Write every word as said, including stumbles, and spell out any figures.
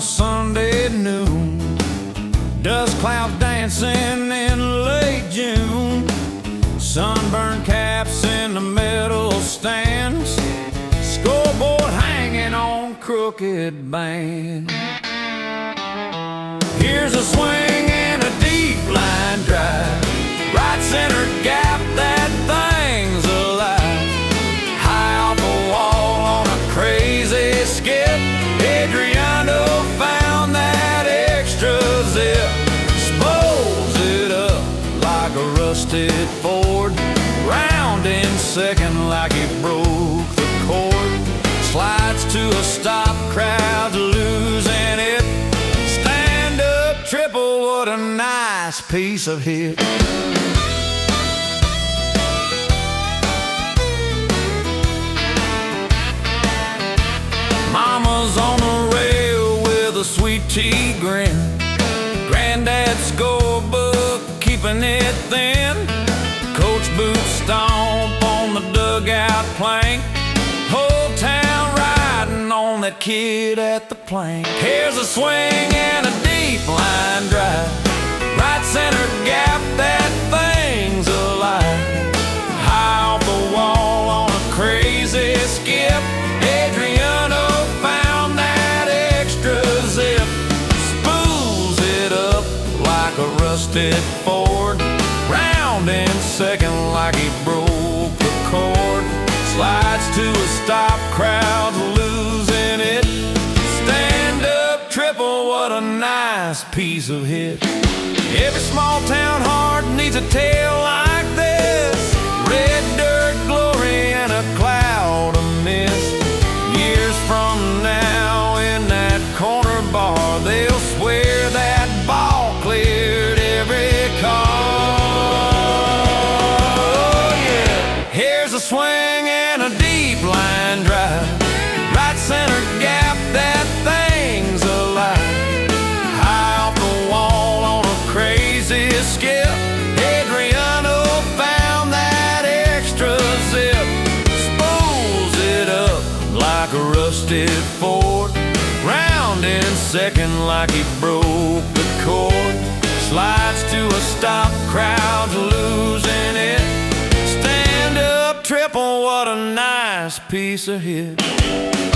Sunday noon. Dust clouds dancing in late June. Sunburned caps in the metal stands. Scoreboard hanging on crooked band. Here's a swing and a deep line drive. Right center gap, that thing's alive. High off the wall on a crazy skip. Adriano found that extra zip. Spolls it up like a rusted Ford. Round in second like he broke the cord. Slides to a stop, crowd losing it. Stand up triple, what a nice piece of hit. Mama's on the rail with a sweet tea grin. Granddad's scorebook keeping it thin. Coach boots stomp on the dugout plank. Whole town riding on that kid at the plank. Here's a swing and a deep line drive. Right center gap, that thing's alive. High off the wall on a crazy skip. Adriano found that extra zip. Spools it up like a rusted Ford. Round in second like he broke the cord. Slides to a stop, crowd losing it. Stand up triple, what a nice piece of hit. Every small town heart needs a tale like this. Red dirt glory and a cloud of mist. Years from now in that corner bar, they'll swear that ball cleared every car. Oh yeah. Here's a swing and a deep line drive. Right center gap, that thing's alive. High off the wall on a crazy skip. Adriano found that extra zip. Spools it up like a rusted Ford. Round in second like he broke the cord. Slides to a stop, crowds losing it. Stand up triple, what a nice piece of hit.